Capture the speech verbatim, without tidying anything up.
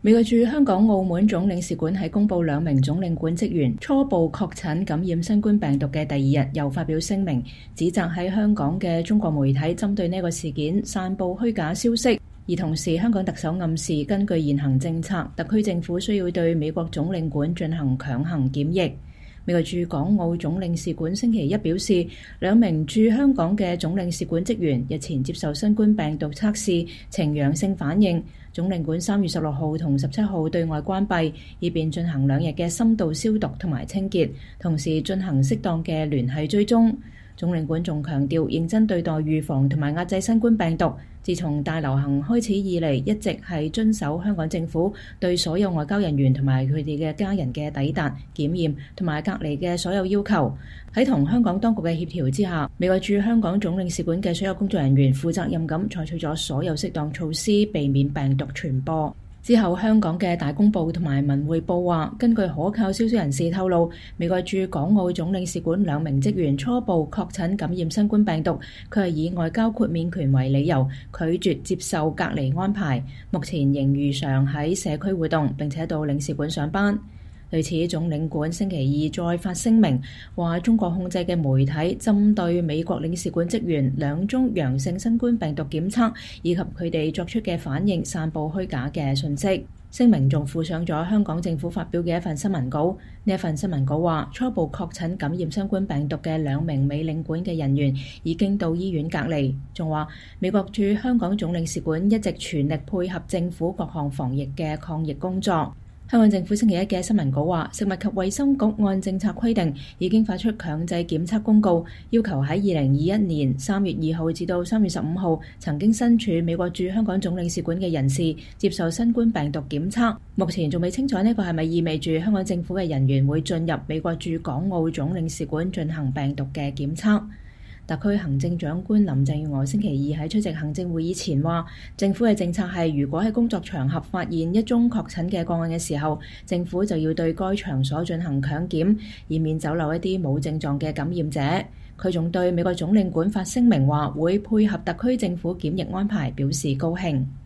美國駐香港澳門總領事館喺公布兩名總領館職員初步確診感染新冠病毒嘅第二日，又發表聲明，指責喺香港嘅中國媒體針對呢個事件散布虛假消息。而同時，香港特首暗示，根據現行政策，特區政府需要對美國總領館進行強行檢疫。美國駐港澳總領事館星期一表示，兩名駐香港嘅總領事館職員日前接受新冠病毒測試，呈陽性反應。總領館三月十六號同十七號對外關閉，以便進行兩日嘅深度消毒同埋清潔，同時進行適當嘅聯繫追蹤。總領館仲強調認真對待預防同埋壓制新冠病毒。自從大流行開始以嚟，一直係遵守香港政府對所有外交人員同埋佢哋嘅家人嘅抵達、檢驗同埋隔離嘅所有要求。喺同香港當局嘅協調之下，美國駐香港總領事館嘅所有工作人員負責任咁採取咗所有適當措施，避免病毒傳播。之後，香港嘅大公報同埋文匯報話，根據可靠消息人士透露，美國駐港澳總領事館兩名職員初步確診感染新冠病毒，佢係以外交豁免權為理由拒絕接受隔離安排，目前仍如常喺社區活動，並且到領事館上班。對此，總領館星期二再發聲明，話中國控制嘅媒體針對美國領事館職員兩宗陽性新冠病毒檢測以及佢哋作出嘅反應，散佈虛假嘅訊息。聲明仲附上咗香港政府發表嘅一份新聞稿，呢一份新聞稿話，初步確診感染新冠病毒嘅兩名美領館嘅人員已經到醫院隔離，仲話美國駐香港總領事館一直全力配合政府各項防疫嘅抗疫工作。香港政府星期一嘅新聞稿話，食物及衛生局按政策規定已經發出強制檢測公告，要求喺二零二一年三月二號至到三月十五號曾經身處美國駐香港總領事館嘅人士接受新冠病毒檢測。目前仲未清楚呢個係咪意味住香港政府嘅人員會進入美國駐港澳總領事館進行病毒嘅檢測。特區行政長官林鄭月娥星期二喺出席行政會議前話，政府嘅政策係如果喺工作場合發現一宗確診嘅個案嘅時候，政府就要對該場所進行強檢，以免走漏一啲冇症狀嘅感染者。佢仲對美國總領館發聲明話會配合特區政府檢疫安排表示高興。